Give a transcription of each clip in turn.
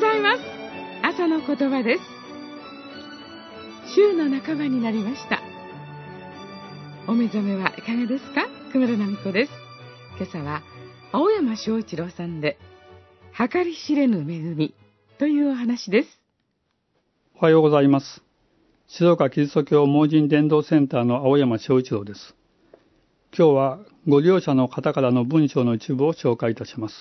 ざいます。朝の言葉です。週の半ばになりました。お目覚めはいかがですか？熊田奈美子です。今朝は青山正一郎さんで計り知れぬ恵みというお話です。 おはようございます。静岡キリスト教盲人伝道センターの青山正一郎です。今日はご利用者の方からの文章の一部を紹介いたします。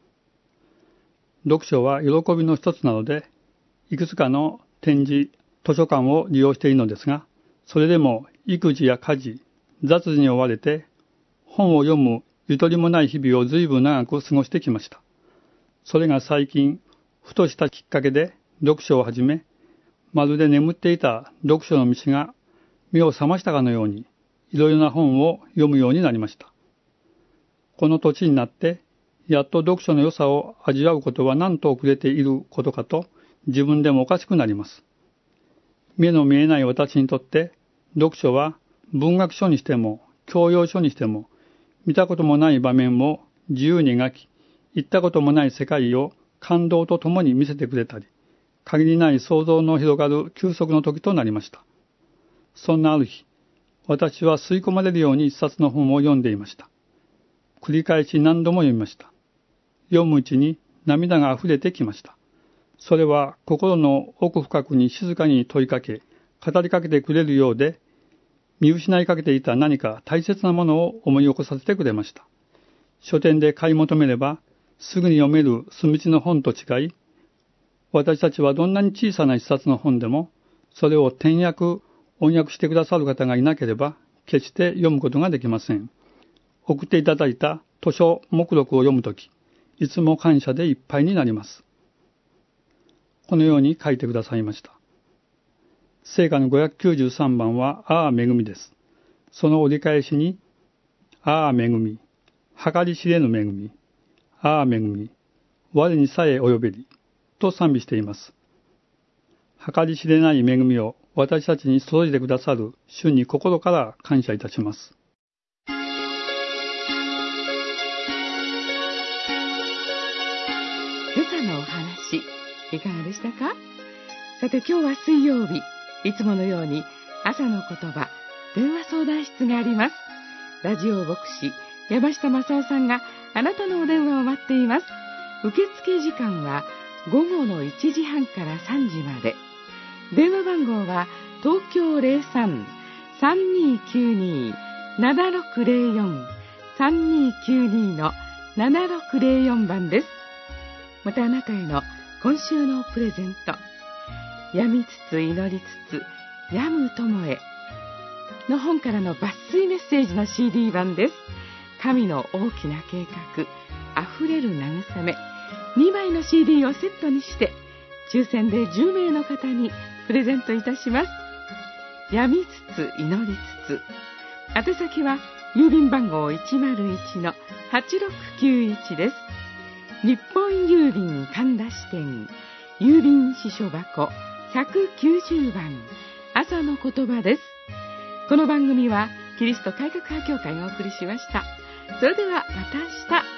読書は喜びの一つなので、いくつかの展示、図書館を利用しているのですが、それでも育児や家事、雑事に追われて本を読むゆとりもない日々を随分長く過ごしてきました。それが最近、ふとしたきっかけで読書を始め、まるで眠っていた読書の道が目を覚ましたかのように、いろいろな本を読むようになりました。この年になって、やっと読書の良さを味わうことは何と遅れていることかと自分でもおかしくなります。目の見えない私にとって読書は文学書にしても教養書にしても見たこともない場面を自由に描き、行ったこともない世界を感動とともに見せてくれたり、限りない想像の広がる休息の時となりました。そんなある日、私は吸い込まれるように一冊の本を読んでいました。繰り返し何度も読みました。読むうちに涙が溢れてきました。それは心の奥深くに静かに問いかけ、語りかけてくれるようで、見失いかけていた何か大切なものを思い起こさせてくれました。書店で買い求めれば、すぐに読める墨地の本と違い、私たちはどんなに小さな一冊の本でも、それを転訳、翻訳してくださる方がいなければ、決して読むことができません。送っていただいた図書目録を読むとき、いつも感謝でいっぱいになります。このように書いてくださいました。聖歌の593番は、ああ恵みです。その折り返しに、ああ恵み、計り知れぬ恵み、ああ恵み、我にさえ及べり、と賛美しています。計り知れない恵みを私たちに注いでくださる主に心から感謝いたします。 今朝のお話、いかがでしたか？さて今日は水曜日、いつものように朝の言葉、電話相談室があります。ラジオ牧師、山下正夫さんがあなたのお電話を待っています。受付時間は午後の1時半から3時まで。電話番号は東京 03-3292-7604 3292-7604 番です。またあなたへの今週のプレゼント、病みつつ祈りつつ病む友への本からの抜粋メッセージの CD 版です。神の大きな計画、あふれる慰め、2枚の CD をセットにして抽選で10名の方にプレゼントいたします。病みつつ祈りつつ、宛先は郵便番号 101-8691 です。日本郵便神田支店郵便支所箱190番、朝の言葉です。この番組はキリスト改革派協会がお送りしました。それではまた明日。